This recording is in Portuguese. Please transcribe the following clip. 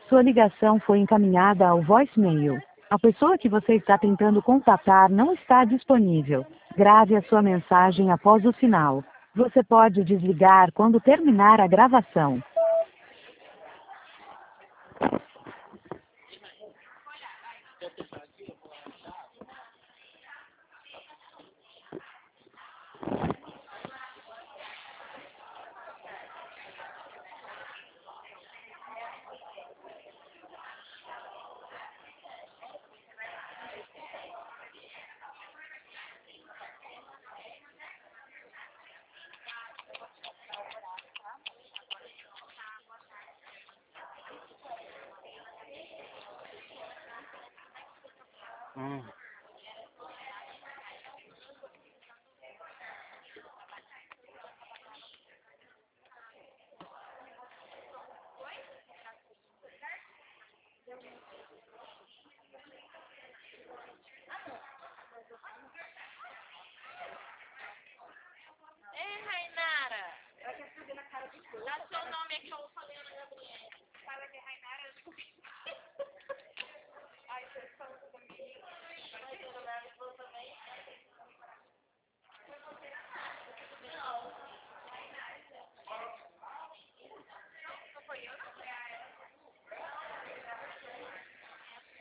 Sua ligação foi encaminhada ao voicemail. A pessoa que você está tentando contatar não está disponível. Grave a sua mensagem após o sinal. Você pode desligar quando terminar a gravação.